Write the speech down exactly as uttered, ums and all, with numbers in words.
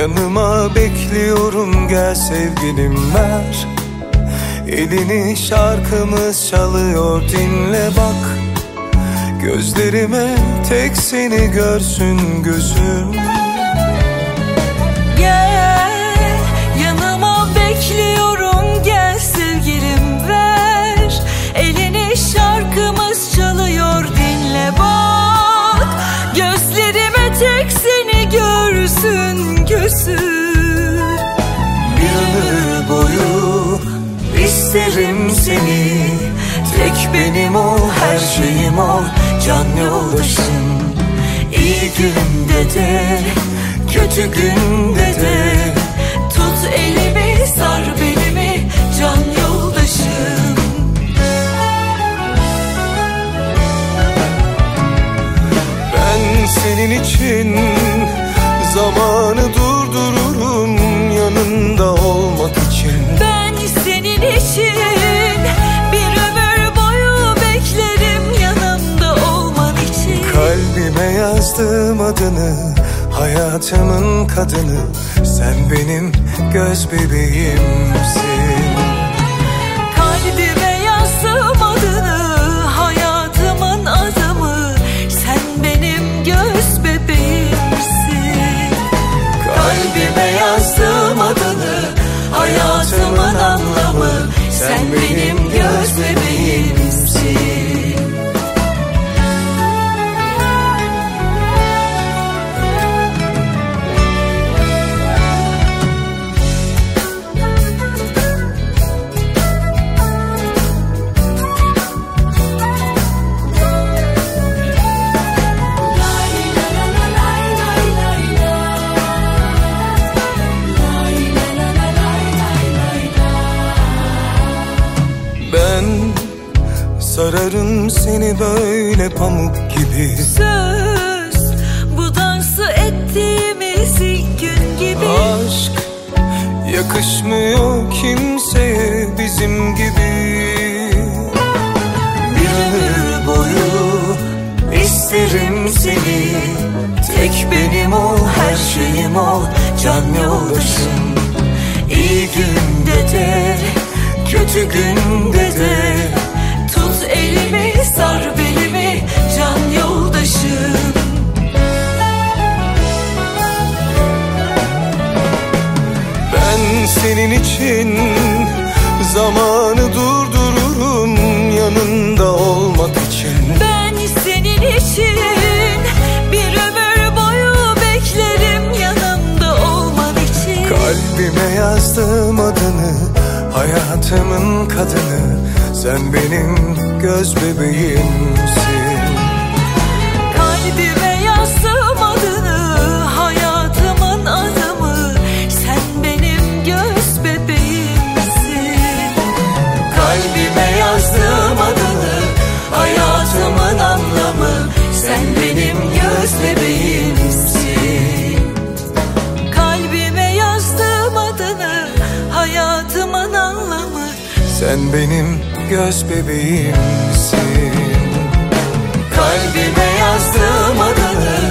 Yanıma bekliyorum, gel sevgilim ver elini, şarkımız çalıyor, dinle bak. Gözlerime tek seni görsün gözüm. Gel yanıma bekliyorum, gel sevgilim ver elini, şarkımız çalıyor, dinle bak. Gözlerime tek seni görsün gözüm. Bir ömür boyu isterim seni, tek benim ol, her şeyim ol, can yoldaşım. İyi günde de kötü günde de tut elimi, sar belimi, can yoldaşım. Ben senin için zamanı durdururum, yanında olmak için. Ben senin için bir ömür boyu beklerim, yanımda olman için. Kalbime yazdım adını, hayatımın kadını, sen benim göz bebeğimsin. Kalbime yazdım adını, hayatımın adamı, sen benim göz bebeğimsin. Kalbime yazdım adını, hayatımın anlamı, sen benim göz bebeğimsin. Ben sararım seni böyle pamuk gibi. Söz bu dansı ettiğimiz ilk gün gibi. Aşk yakışmıyor kimseye bizim gibi. Bir ömür boyu isterim seni, tek benim ol, her şeyim ol, can yoldaşım. İyi günde de kötü günde de tut elimi, sar belimi, can yoldaşım. Ben senin için zamanı durdururum, yanında olmak için. Ben senin için bir ömür boyu beklerim, yanımda olman için. Kalbime yazdım adını, hayatımın kadını, sen benim göz bebeğimsin. Kalbime yazdım adını, hayatımın adamı, sen benim göz bebeğimsin. Kalbime yazdım adını, hayatımın anlamı, sen benim göz bebeğimsin. Kalbime yazdım adını, hayatımın anlamı, sen benim göz bebeğimsin. Kalbime yazdım adını,